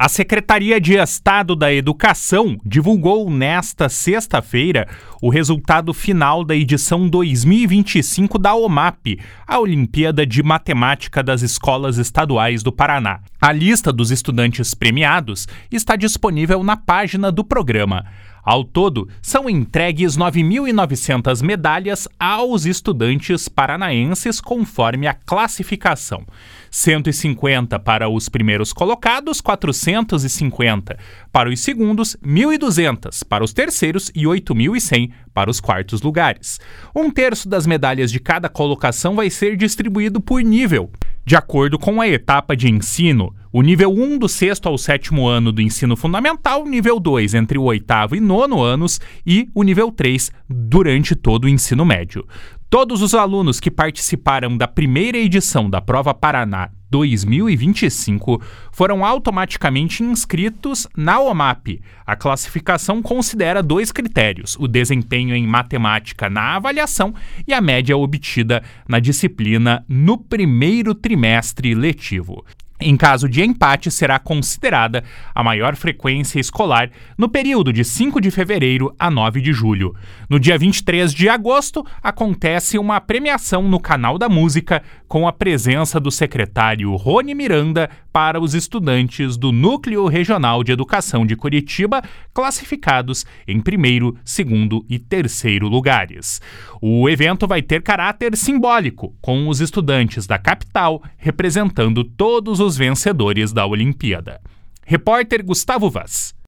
A Secretaria de Estado da Educação divulgou nesta sexta-feira o resultado final da edição 2025 da OMAP, a Olimpíada de Matemática das Escolas Estaduais do Paraná. A lista dos estudantes premiados está disponível na página do programa. Ao todo, são entregues 9.900 medalhas aos estudantes paranaenses conforme a classificação. 150 para os primeiros colocados, 450 para os segundos, 1.200 para os terceiros e 8.100 para os quartos lugares. 1/3 das medalhas de cada colocação vai ser distribuído por nível. De acordo com a etapa de ensino, o nível 1 do 6º ao 7º ano do ensino fundamental, nível 2 entre o 8º e 9º anos e o nível 3 durante todo o ensino médio. Todos os alunos que participaram da primeira edição da Prova Paraná 2025 foram automaticamente inscritos na OMAP. A classificação considera 2 critérios: o desempenho em matemática na avaliação e a média obtida na disciplina no primeiro trimestre letivo. Em caso de empate, será considerada a maior frequência escolar no período de 5 de fevereiro a 9 de julho. No dia 23 de agosto, acontece uma premiação no Canal da Música com a presença do secretário Rony Miranda para os estudantes do Núcleo Regional de Educação de Curitiba, classificados em primeiro, segundo e terceiro lugares. O evento vai ter caráter simbólico, com os estudantes da capital representando todos os vencedores da Olimpíada. Repórter Gustavo Vaz.